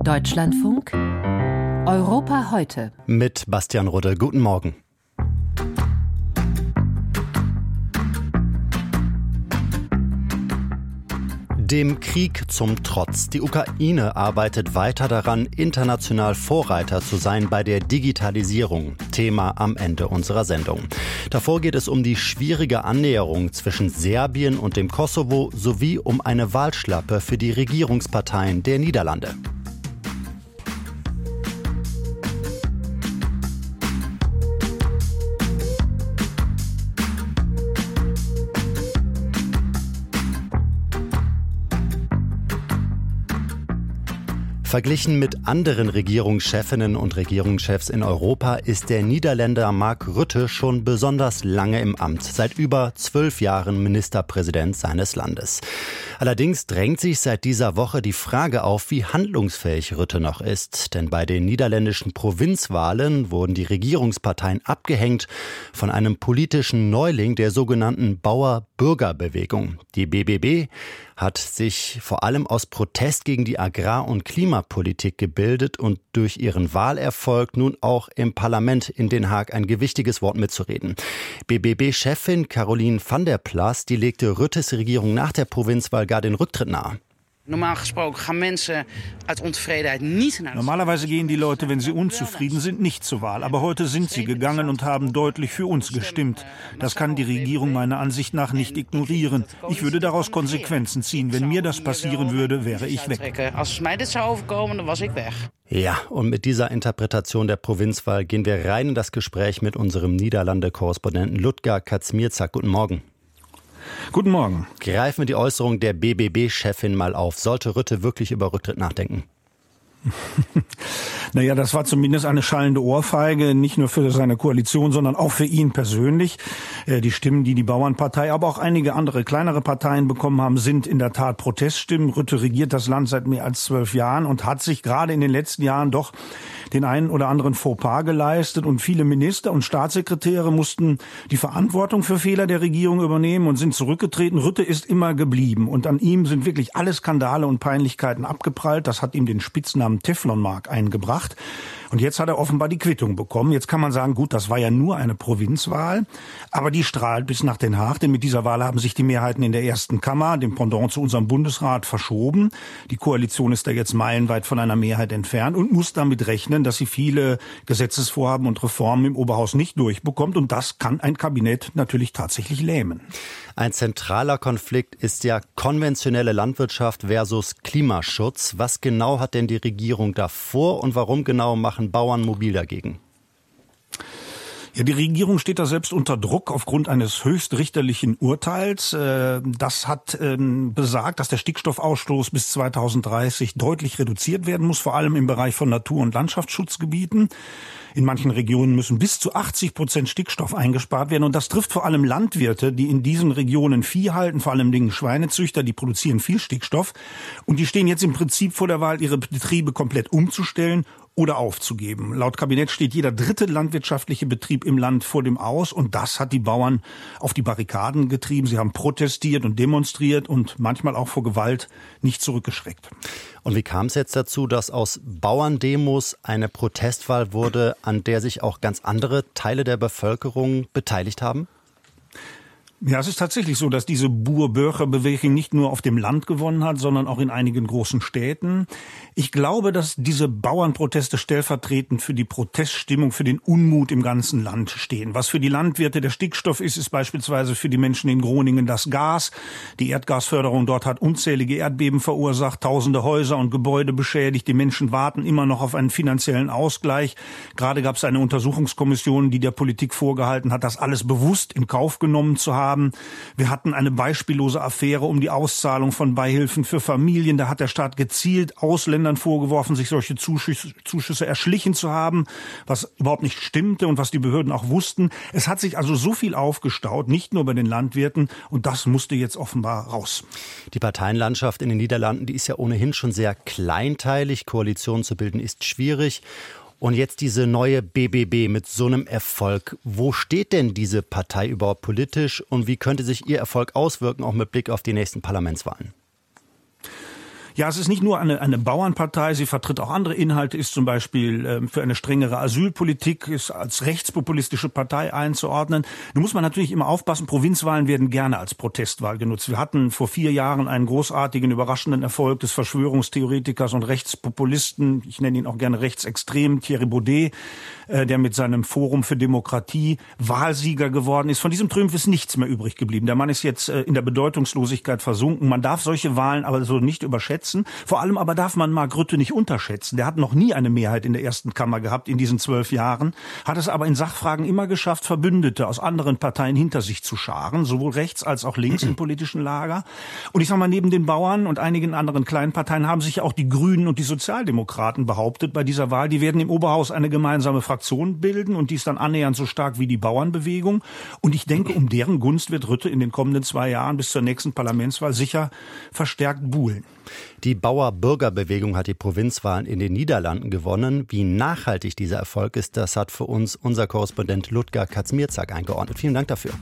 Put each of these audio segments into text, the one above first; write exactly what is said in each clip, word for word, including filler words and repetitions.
Deutschlandfunk Europa heute. Mit Bastian Rudde. Guten Morgen. Dem Krieg zum Trotz. Die Ukraine arbeitet weiter daran, international Vorreiter zu sein bei der Digitalisierung. Thema am Ende unserer Sendung. Davor geht es um die schwierige Annäherung zwischen Serbien und dem Kosovo sowie um eine Wahlschlappe für die Regierungsparteien der Niederlande. Verglichen mit anderen Regierungschefinnen und Regierungschefs in Europa ist der Niederländer Mark Rutte schon besonders lange im Amt, seit über zwölf Jahren Ministerpräsident seines Landes. Allerdings drängt sich seit dieser Woche die Frage auf, wie handlungsfähig Rutte noch ist. Denn bei den niederländischen Provinzwahlen wurden die Regierungsparteien abgehängt von einem politischen Neuling der sogenannten Bauer-Bürger-Bewegung. Die B B B hat sich vor allem aus Protest gegen die Agrar- und Klimapolitik gebildet und durch ihren Wahlerfolg nun auch im Parlament in Den Haag ein gewichtiges Wort mitzureden. B B B-Chefin Caroline van der Plas, die legte Ruttes Regierung nach der Provinzwahl gar den Rücktritt nahe. Normaal gesproken gaan mensen uit ontevredenheid niet naar. Normalerweise gehen die Leute, wenn sie unzufrieden sind, nicht zur Wahl. Aber heute sind sie gegangen und haben deutlich für uns gestimmt. Das kann die Regierung meiner Ansicht nach nicht ignorieren. Ich würde daraus Konsequenzen ziehen. Wenn mir das passieren würde, wäre ich weg. Als mij dit zou overkomen, dan was ik weg. Ja, und mit dieser Interpretation der Provinzwahl gehen wir rein in das Gespräch mit unserem Niederlande-Korrespondenten Ludger Kazmierczak. Guten Morgen. Guten Morgen. Greifen wir die Äußerung der B B B-Chefin mal auf. Sollte Rutte wirklich über Rücktritt nachdenken? Naja, das war zumindest eine schallende Ohrfeige, nicht nur für seine Koalition, sondern auch für ihn persönlich. Die Stimmen, die die Bauernpartei, aber auch einige andere kleinere Parteien bekommen haben, sind in der Tat Proteststimmen. Rutte regiert das Land seit mehr als zwölf Jahren und hat sich gerade in den letzten Jahren doch den einen oder anderen Fauxpas geleistet. Und viele Minister und Staatssekretäre mussten die Verantwortung für Fehler der Regierung übernehmen und sind zurückgetreten. Rutte ist immer geblieben. Und an ihm sind wirklich alle Skandale und Peinlichkeiten abgeprallt. Das hat ihm den Spitznamen Teflonmark eingebracht. Und jetzt hat er offenbar die Quittung bekommen. Jetzt kann man sagen, gut, das war ja nur eine Provinzwahl, aber die strahlt bis nach Den Haag, denn mit dieser Wahl haben sich die Mehrheiten in der ersten Kammer, dem Pendant zu unserem Bundesrat, verschoben. Die Koalition ist da jetzt meilenweit von einer Mehrheit entfernt und muss damit rechnen, dass sie viele Gesetzesvorhaben und Reformen im Oberhaus nicht durchbekommt. Und das kann ein Kabinett natürlich tatsächlich lähmen. Ein zentraler Konflikt ist ja konventionelle Landwirtschaft versus Klimaschutz. Was genau hat denn die Regierung da vor und warum genau machen Bauern mobil dagegen? Ja, die Regierung steht da selbst unter Druck aufgrund eines höchstrichterlichen Urteils. Das hat besagt, dass der Stickstoffausstoß bis zweitausenddreißig deutlich reduziert werden muss, vor allem im Bereich von Natur- und Landschaftsschutzgebieten. In manchen Regionen müssen bis zu achtzig Prozent Stickstoff eingespart werden. Und das trifft vor allem Landwirte, die in diesen Regionen Vieh halten, vor allem Dingen Schweinezüchter, die produzieren viel Stickstoff. Und die stehen jetzt im Prinzip vor der Wahl, ihre Betriebe komplett umzustellen oder aufzugeben. Laut Kabinett steht jeder dritte landwirtschaftliche Betrieb im Land vor dem Aus. Und das hat die Bauern auf die Barrikaden getrieben. Sie haben protestiert und demonstriert und manchmal auch vor Gewalt nicht zurückgeschreckt. Und wie kam es jetzt dazu, dass aus Bauerndemos eine Protestwahl wurde, an der sich auch ganz andere Teile der Bevölkerung beteiligt haben? Ja, es ist tatsächlich so, dass diese Boer-Burger-Bewegung nicht nur auf dem Land gewonnen hat, sondern auch in einigen großen Städten. Ich glaube, dass diese Bauernproteste stellvertretend für die Proteststimmung, für den Unmut im ganzen Land stehen. Was für die Landwirte der Stickstoff ist, ist beispielsweise für die Menschen in Groningen das Gas. Die Erdgasförderung dort hat unzählige Erdbeben verursacht, tausende Häuser und Gebäude beschädigt. Die Menschen warten immer noch auf einen finanziellen Ausgleich. Gerade gab es eine Untersuchungskommission, die der Politik vorgehalten hat, das alles bewusst in Kauf genommen zu haben. Wir hatten eine beispiellose Affäre um die Auszahlung von Beihilfen für Familien. Da hat der Staat gezielt Ausländern vorgeworfen, sich solche Zuschüsse, Zuschüsse erschlichen zu haben, was überhaupt nicht stimmte und was die Behörden auch wussten. Es hat sich also so viel aufgestaut, nicht nur bei den Landwirten, und das musste jetzt offenbar raus. Die Parteienlandschaft in den Niederlanden, die ist ja ohnehin schon sehr kleinteilig. Koalitionen zu bilden ist schwierig. Und jetzt diese neue B B B mit so einem Erfolg. Wo steht denn diese Partei überhaupt politisch und wie könnte sich ihr Erfolg auswirken, auch mit Blick auf die nächsten Parlamentswahlen? Ja, es ist nicht nur eine, eine Bauernpartei, sie vertritt auch andere Inhalte, ist zum Beispiel äh, für eine strengere Asylpolitik, ist als rechtspopulistische Partei einzuordnen. Nun muss man natürlich immer aufpassen, Provinzwahlen werden gerne als Protestwahl genutzt. Wir hatten vor vier Jahren einen großartigen, überraschenden Erfolg des Verschwörungstheoretikers und Rechtspopulisten, ich nenne ihn auch gerne rechtsextrem, Thierry Baudet, äh, der mit seinem Forum für Demokratie Wahlsieger geworden ist. Von diesem Triumph ist nichts mehr übrig geblieben. Der Mann ist jetzt äh, in der Bedeutungslosigkeit versunken. Man darf solche Wahlen aber so nicht überschätzen. Vor allem aber darf man Mark Rutte nicht unterschätzen. Der hat noch nie eine Mehrheit in der ersten Kammer gehabt in diesen zwölf Jahren, hat es aber in Sachfragen immer geschafft, Verbündete aus anderen Parteien hinter sich zu scharen, sowohl rechts als auch links im politischen Lager. Und ich sage mal, neben den Bauern und einigen anderen kleinen Parteien haben sich auch die Grünen und die Sozialdemokraten behauptet bei dieser Wahl. Die werden im Oberhaus eine gemeinsame Fraktion bilden und die ist dann annähernd so stark wie die Bauernbewegung. Und ich denke, um deren Gunst wird Rutte in den kommenden zwei Jahren bis zur nächsten Parlamentswahl sicher verstärkt buhlen. Die Bauer-Bürger-Bewegung hat die Provinzwahlen in den Niederlanden gewonnen. Wie nachhaltig dieser Erfolg ist, das hat für uns unser Korrespondent Ludger Kaczmierzak eingeordnet. Vielen Dank dafür.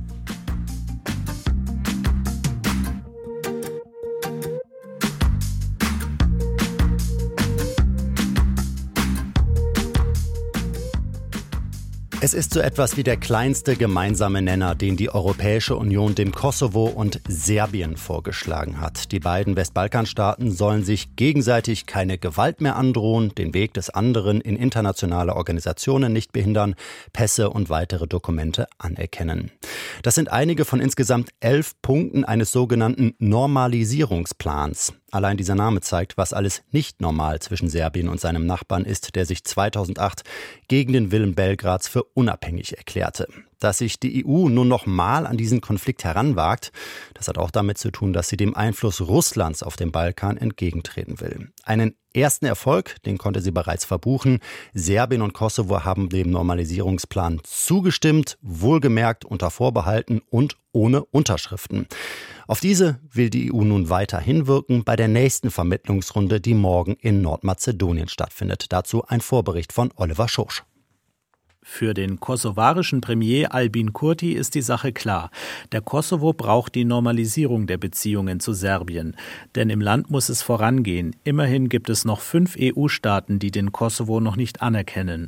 Es ist so etwas wie der kleinste gemeinsame Nenner, den die Europäische Union dem Kosovo und Serbien vorgeschlagen hat. Die beiden Westbalkanstaaten sollen sich gegenseitig keine Gewalt mehr androhen, den Weg des anderen in internationale Organisationen nicht behindern, Pässe und weitere Dokumente anerkennen. Das sind einige von insgesamt elf Punkten eines sogenannten Normalisierungsplans. Allein dieser Name zeigt, was alles nicht normal zwischen Serbien und seinem Nachbarn ist, der sich zweitausendacht gegen den Willen Belgrads für unabhängig erklärte. Dass sich die E U nun noch mal an diesen Konflikt heranwagt, das hat auch damit zu tun, dass sie dem Einfluss Russlands auf dem Balkan entgegentreten will. Einen ersten Erfolg, den konnte sie bereits verbuchen. Serbien und Kosovo haben dem Normalisierungsplan zugestimmt, wohlgemerkt unter Vorbehalten und ohne Unterschriften. Auf diese will die E U nun weiter hinwirken bei der nächsten Vermittlungsrunde, die morgen in Nordmazedonien stattfindet. Dazu ein Vorbericht von Oliver Schorsch. Für den kosovarischen Premier Albin Kurti ist die Sache klar. Der Kosovo braucht die Normalisierung der Beziehungen zu Serbien. Denn im Land muss es vorangehen. Immerhin gibt es noch fünf E U-Staaten, die den Kosovo noch nicht anerkennen.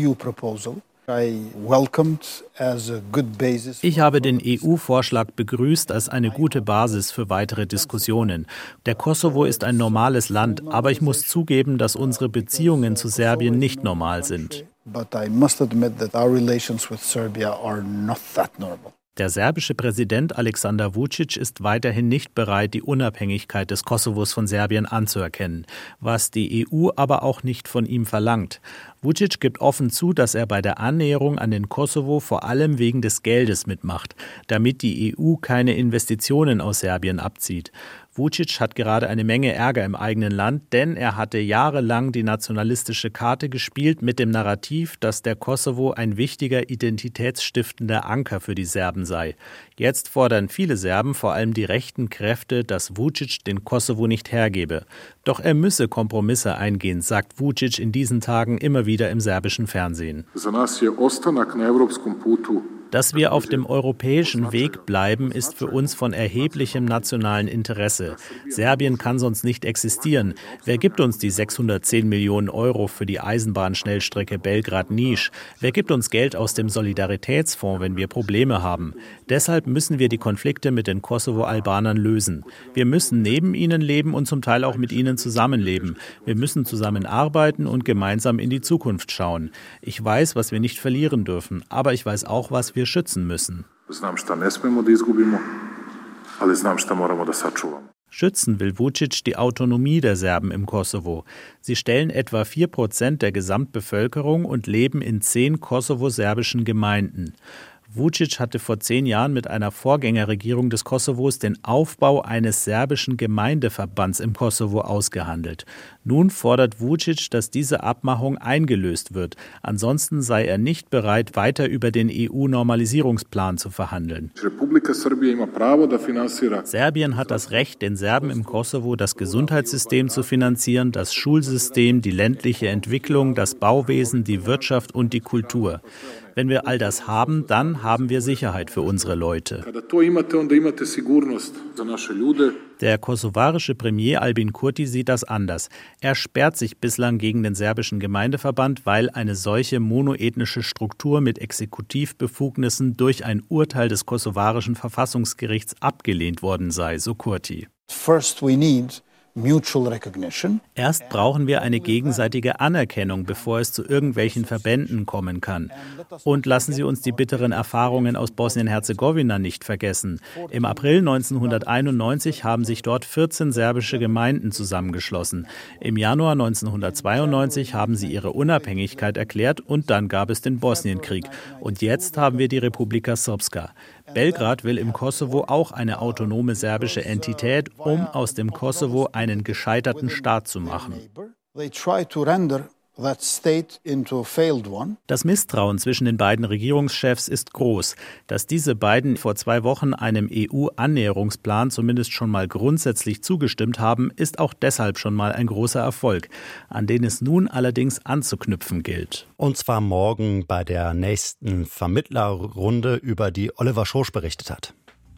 Ich habe den E U-Vorschlag begrüßt als eine gute Basis für weitere Diskussionen. Der Kosovo ist ein normales Land, aber ich muss zugeben, dass unsere Beziehungen zu Serbien nicht normal sind. Der serbische Präsident Aleksandar Vučić ist weiterhin nicht bereit, die Unabhängigkeit des Kosovos von Serbien anzuerkennen, was die E U aber auch nicht von ihm verlangt. Vučić gibt offen zu, dass er bei der Annäherung an den Kosovo vor allem wegen des Geldes mitmacht, damit die E U keine Investitionen aus Serbien abzieht. Vučić hat gerade eine Menge Ärger im eigenen Land, denn er hatte jahrelang die nationalistische Karte gespielt mit dem Narrativ, dass der Kosovo ein wichtiger identitätsstiftender Anker für die Serben sei. Jetzt fordern viele Serben, vor allem die rechten Kräfte, dass Vučić den Kosovo nicht hergebe. Doch er müsse Kompromisse eingehen, sagt Vučić in diesen Tagen immer wieder im serbischen Fernsehen. Dass wir auf dem europäischen Weg bleiben, ist für uns von erheblichem nationalen Interesse. Serbien kann sonst nicht existieren. Wer gibt uns die sechshundertzehn Millionen Euro für die Eisenbahnschnellstrecke Belgrad-Niš? Wer gibt uns Geld aus dem Solidaritätsfonds, wenn wir Probleme haben? Deshalb müssen wir die Konflikte mit den Kosovo-Albanern lösen. Wir müssen neben ihnen leben und zum Teil auch mit ihnen zusammenleben. Wir müssen zusammenarbeiten und gemeinsam in die Zukunft schauen. Ich weiß, was wir nicht verlieren dürfen, aber ich weiß auch, was wir schützen müssen. Schützen will Vučić die Autonomie der Serben im Kosovo. Sie stellen etwa vier Prozent der Gesamtbevölkerung und leben in zehn kosovo-serbischen Gemeinden. Vučić hatte vor zehn Jahren mit einer Vorgängerregierung des Kosovos den Aufbau eines serbischen Gemeindeverbands im Kosovo ausgehandelt. Nun fordert Vučić, dass diese Abmachung eingelöst wird. Ansonsten sei er nicht bereit, weiter über den E U-Normalisierungsplan zu verhandeln. Serbien hat das Recht, den Serben im Kosovo das Gesundheitssystem zu finanzieren, das Schulsystem, die ländliche Entwicklung, das Bauwesen, die Wirtschaft und die Kultur. Wenn wir all das haben, dann haben wir Sicherheit für unsere Leute. Der kosovarische Premier Albin Kurti sieht das anders. Er sperrt sich bislang gegen den serbischen Gemeindeverband, weil eine solche monoethnische Struktur mit Exekutivbefugnissen durch ein Urteil des kosovarischen Verfassungsgerichts abgelehnt worden sei, so Kurti. First we need mutual recognition. Erst brauchen wir eine gegenseitige Anerkennung, bevor es zu irgendwelchen Verbänden kommen kann. Und lassen Sie uns die bitteren Erfahrungen aus Bosnien-Herzegowina nicht vergessen. Im April neunzehnhunderteinundneunzig haben sich dort vierzehn serbische Gemeinden zusammengeschlossen. Im Januar neunzehnhundertzweiundneunzig haben sie ihre Unabhängigkeit erklärt und dann gab es den Bosnienkrieg. Und jetzt haben wir die Republika Srpska. Belgrad will im Kosovo auch eine autonome serbische Entität, um aus dem Kosovo einen gescheiterten Staat zu machen. Das Misstrauen zwischen den beiden Regierungschefs ist groß. Dass diese beiden vor zwei Wochen einem E U-Annäherungsplan zumindest schon mal grundsätzlich zugestimmt haben, ist auch deshalb schon mal ein großer Erfolg, an den es nun allerdings anzuknüpfen gilt. Und zwar morgen bei der nächsten Vermittlerrunde, über die Oliver Schosch berichtet hat.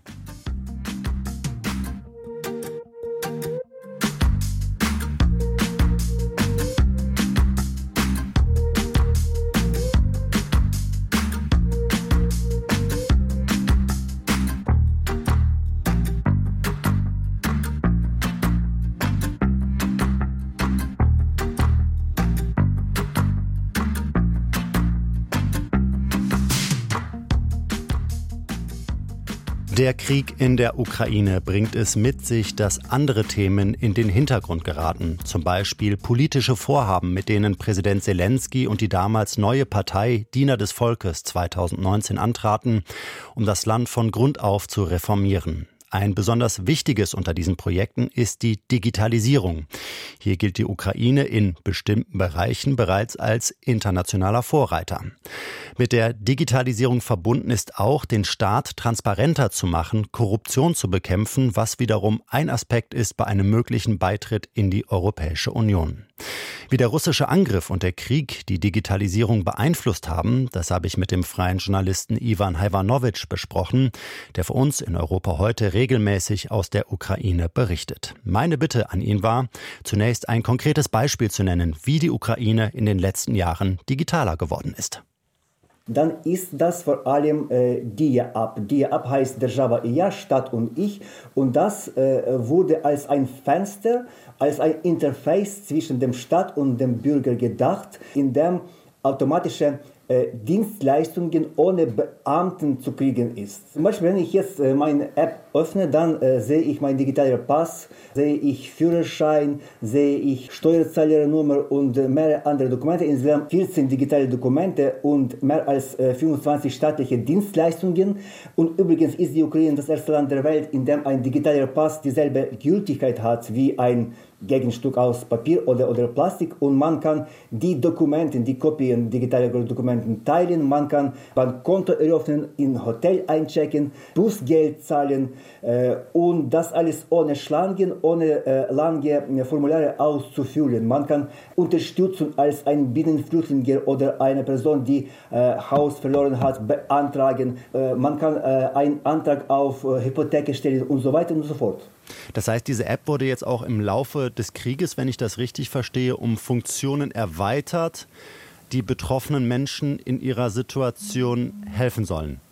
Der Krieg in der Ukraine bringt es mit sich, dass andere Themen in den Hintergrund geraten. Zum Beispiel politische Vorhaben, mit denen Präsident Selenskyj und die damals neue Partei Diener des Volkes zweitausendneunzehn antraten, um das Land von Grund auf zu reformieren. Ein besonders wichtiges unter diesen Projekten ist die Digitalisierung. Hier gilt die Ukraine in bestimmten Bereichen bereits als internationaler Vorreiter. Mit der Digitalisierung verbunden ist auch, den Staat transparenter zu machen, Korruption zu bekämpfen, was wiederum ein Aspekt ist bei einem möglichen Beitritt in die Europäische Union. Wie der russische Angriff und der Krieg die Digitalisierung beeinflusst haben, das habe ich mit dem freien Journalisten Ivan Hajvanowitsch besprochen, der für uns in Europa heute regelmäßig aus der Ukraine berichtet. Meine Bitte an ihn war, zunächst ein konkretes Beispiel zu nennen, wie die Ukraine in den letzten Jahren digitaler geworden ist. Dann ist das vor allem äh, Dia-App. Dia-App heißt Держава и я, Stadt und ich. Und das äh, wurde als ein Fenster, als ein Interface zwischen dem Staat und dem Bürger gedacht, in dem automatische äh, Dienstleistungen ohne Beamten zu kriegen ist. Zum Beispiel, wenn ich jetzt äh, meine App öffne, dann äh, sehe ich meinen digitalen Pass, sehe ich Führerschein, sehe ich Steuerzahlernummer und äh, mehrere andere Dokumente. Insgesamt vierzehn digitale Dokumente und mehr als äh, fünfundzwanzig staatliche Dienstleistungen. Und übrigens ist die Ukraine das erste Land der Welt, in dem ein digitaler Pass dieselbe Gültigkeit hat wie ein Gegenstück aus Papier oder, oder Plastik, und man kann die Dokumente, die Kopien digitaler Dokumente teilen, man kann Bankkonto eröffnen, in Hotel einchecken, Busgeld zahlen äh, und das alles ohne Schlangen, ohne äh, lange Formulare auszufüllen. Man kann Unterstützung als ein Binnenflüchtling oder eine Person, die äh, Haus verloren hat, beantragen. Äh, man kann äh, einen Antrag auf äh, Hypothek stellen und so weiter und so fort. Das heißt, diese App wurde jetzt auch im Laufe des Krieges, wenn ich das richtig verstehe, um Funktionen erweitert, die betroffenen Menschen in ihrer Situation helfen sollen.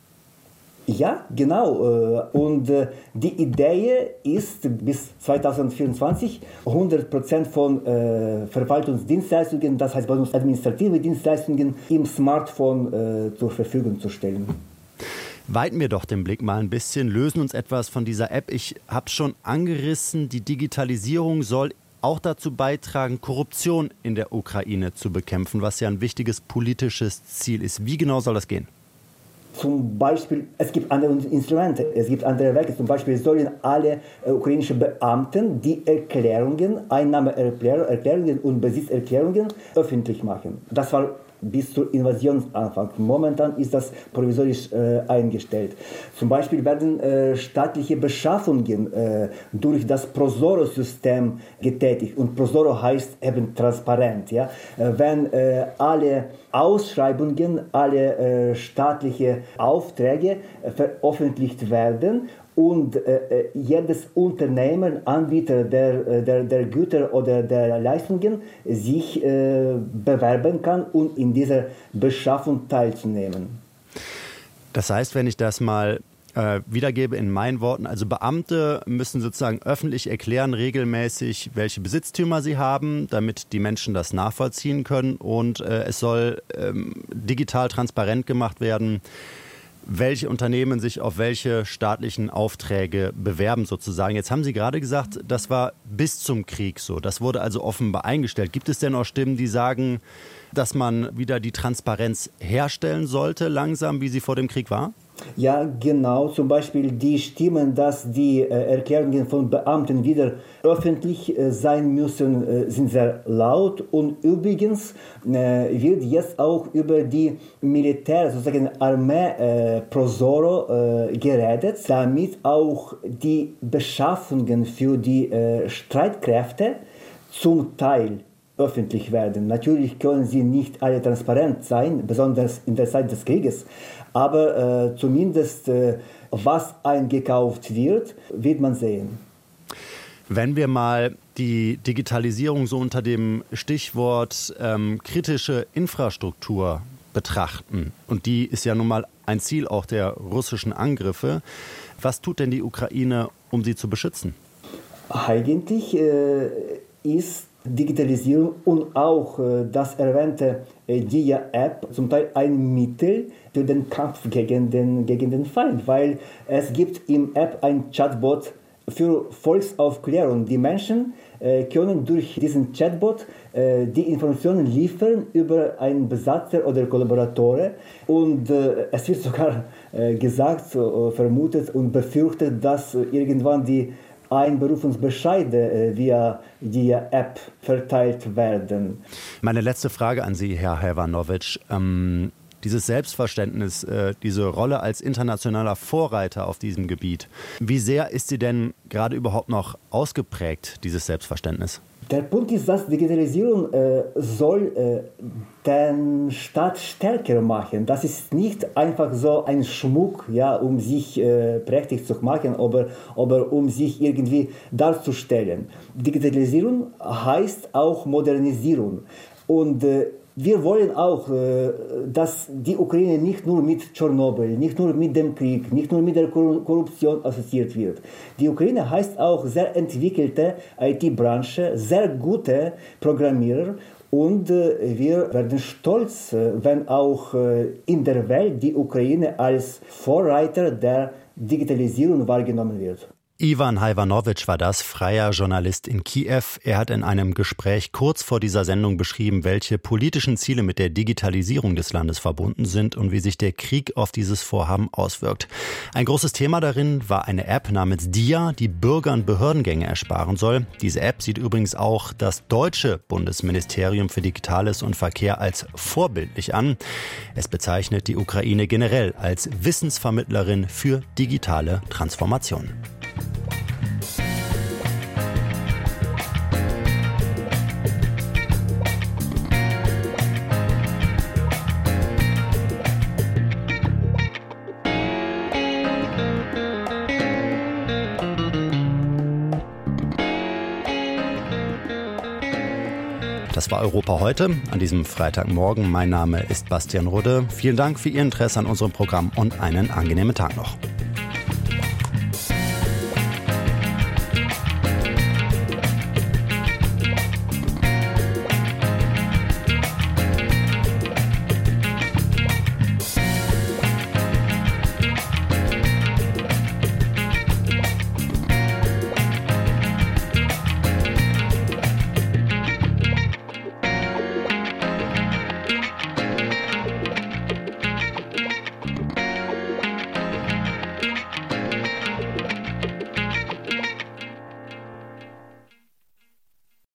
Ja, genau. Und die Idee ist, bis zweitausendvierundzwanzig hundert Prozent von Verwaltungsdienstleistungen, das heißt bei uns administrative Dienstleistungen, im Smartphone zur Verfügung zu stellen. Weiten wir doch den Blick mal ein bisschen, lösen uns etwas von dieser App. Ich habe es schon angerissen, die Digitalisierung soll auch dazu beitragen, Korruption in der Ukraine zu bekämpfen, was ja ein wichtiges politisches Ziel ist. Wie genau soll das gehen? Zum Beispiel, es gibt andere Instrumente, es gibt andere Werke. Zum Beispiel sollen alle äh, ukrainischen Beamten die Erklärungen, Einnahmeerklärungen und Besitzerklärungen öffentlich machen. Das war bis zur Invasionsanfang. Momentan ist das provisorisch äh, eingestellt. Zum Beispiel werden äh, staatliche Beschaffungen äh, durch das Prosoro-System getätigt. Und Prosoro heißt eben transparent. Ja? Äh, wenn äh, alle Ausschreibungen, alle äh, staatliche Aufträge äh, veröffentlicht werden und äh, jedes Unternehmen, Anbieter der, der, der Güter oder der Leistungen sich äh, bewerben kann und in dieser Beschaffung teilzunehmen. Das heißt, wenn ich das mal äh, wiedergebe in meinen Worten, also Beamte müssen sozusagen öffentlich erklären regelmäßig, welche Besitztümer sie haben, damit die Menschen das nachvollziehen können, und äh, es soll ähm, digital transparent gemacht werden, welche Unternehmen sich auf welche staatlichen Aufträge bewerben sozusagen. Jetzt haben Sie gerade gesagt, das war bis zum Krieg so. Das wurde also offenbar eingestellt. Gibt es denn auch Stimmen, die sagen, dass man wieder die Transparenz herstellen sollte, langsam, wie sie vor dem Krieg war? Ja, genau. Zum Beispiel die Stimmen, dass die äh, Erklärungen von Beamten wieder öffentlich äh, sein müssen, äh, sind sehr laut. Und übrigens äh, wird jetzt auch über die Militär, sozusagen Armee äh, Prosoro äh, geredet, damit auch die Beschaffungen für die äh, Streitkräfte zum Teil öffentlich werden. Natürlich können sie nicht alle transparent sein, besonders in der Zeit des Krieges, aber äh, zumindest äh, was eingekauft wird, wird man sehen. Wenn wir mal die Digitalisierung so unter dem Stichwort ähm, kritische Infrastruktur betrachten, und die ist ja nun mal ein Ziel auch der russischen Angriffe, was tut denn die Ukraine, um sie zu beschützen? Eigentlich äh, ist Digitalisierung und auch äh, das erwähnte äh, Dia-App zum Teil ein Mittel für den Kampf gegen den, gegen den Feind, weil es gibt im App ein Chatbot für Volksaufklärung. Die Menschen äh, können durch diesen Chatbot äh, die Informationen liefern über einen Besatzer oder Kollaboratore, und äh, es wird sogar äh, gesagt, äh, vermutet und befürchtet, dass äh, irgendwann die Einberufungsbescheide äh, via die App verteilt werden. Meine letzte Frage an Sie, Herr Hajvanović. Ähm, dieses Selbstverständnis, äh, diese Rolle als internationaler Vorreiter auf diesem Gebiet, wie sehr ist sie denn gerade überhaupt noch ausgeprägt, dieses Selbstverständnis? Der Punkt ist, dass Digitalisierung äh, soll äh, den Staat stärker machen. Das ist nicht einfach so ein Schmuck, ja, um sich äh, prächtig zu machen, aber, aber um sich irgendwie darzustellen. Digitalisierung heißt auch Modernisierung. Und äh, wir wollen auch, äh, dass die Ukraine nicht nur mit Tschernobyl, nicht nur mit dem Krieg, nicht nur mit der Korruption assoziiert wird. Die Ukraine heißt auch sehr entwickelte I T-Branche, sehr gute Programmierer, und äh, wir werden stolz, äh, wenn auch äh, in der Welt die Ukraine als Vorreiter der Digitalisierung wahrgenommen wird. Ivan Hajvanović war das, freier Journalist in Kiew. Er hat in einem Gespräch kurz vor dieser Sendung beschrieben, welche politischen Ziele mit der Digitalisierung des Landes verbunden sind und wie sich der Krieg auf dieses Vorhaben auswirkt. Ein großes Thema darin war eine App namens Dia, die Bürgern Behördengänge ersparen soll. Diese App sieht übrigens auch das deutsche Bundesministerium für Digitales und Verkehr als vorbildlich an. Es bezeichnet die Ukraine generell als Wissensvermittlerin für digitale Transformation. Das war Europa heute, an diesem Freitagmorgen. Mein Name ist Bastian Rudde. Vielen Dank für Ihr Interesse an unserem Programm und einen angenehmen Tag noch.